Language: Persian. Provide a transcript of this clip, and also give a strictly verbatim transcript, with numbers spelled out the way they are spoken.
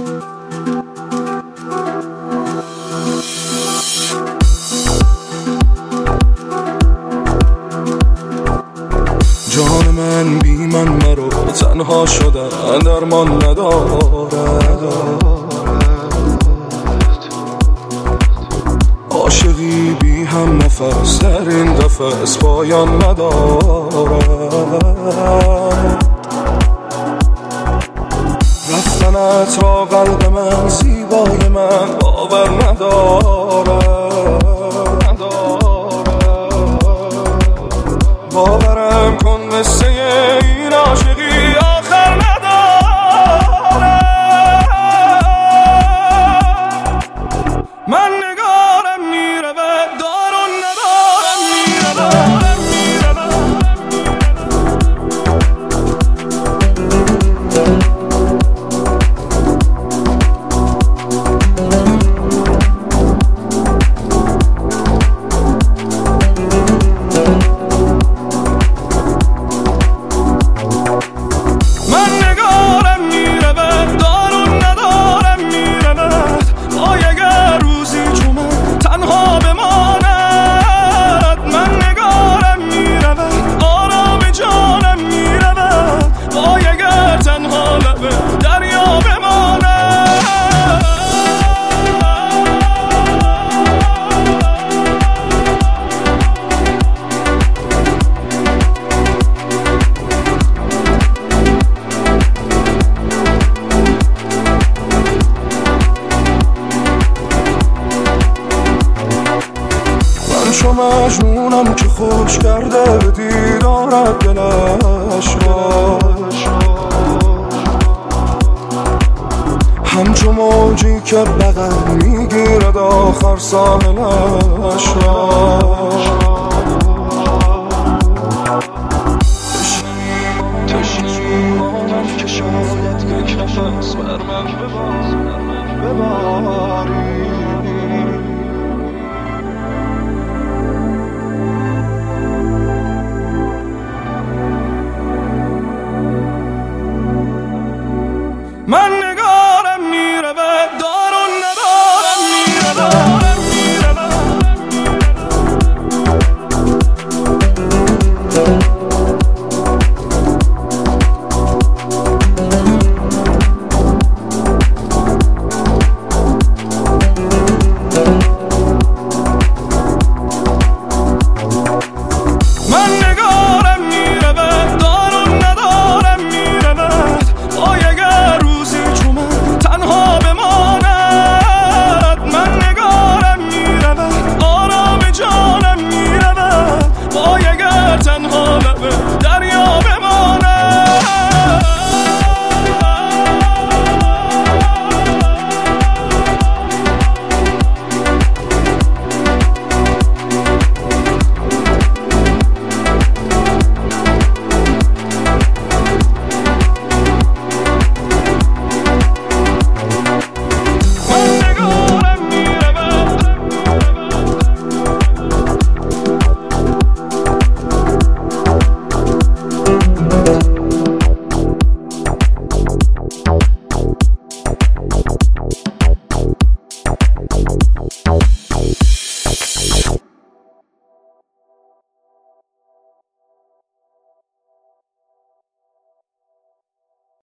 جان من بی من مرا تنها شدن درمان ندارد، عاشقی بی هم نفس در این قفس پایان ندارد. رفتنت را قلب من زیبای من باور ندارد، باورم کن مثل این عاشقی آخر ندارد. من نگارم میره و دارون ندارم میره دارم میره چو مجنونم که خوش کرده به دیدارت دلش را، همچو موجی که بغل میگیرد آخر ساحلش را. تشنیمانم که شاید یک نفس بر من بباری. من